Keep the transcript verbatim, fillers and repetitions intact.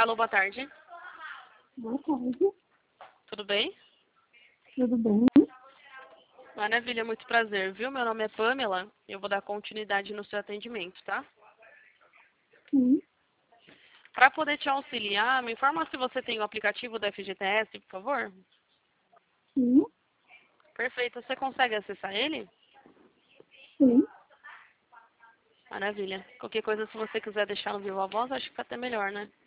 Alô, boa tarde. Boa tarde. Tudo bem? Tudo bem? Maravilha, muito prazer, viu? Meu nome é Pamela e eu vou dar continuidade no seu atendimento, tá? Sim. Para poder te auxiliar, me informa se você tem o aplicativo da F G T S, por favor. Sim. Perfeito. Você consegue acessar ele? Sim. Maravilha. Qualquer coisa, se você quiser deixar no vivo a voz, acho que fica até melhor, né?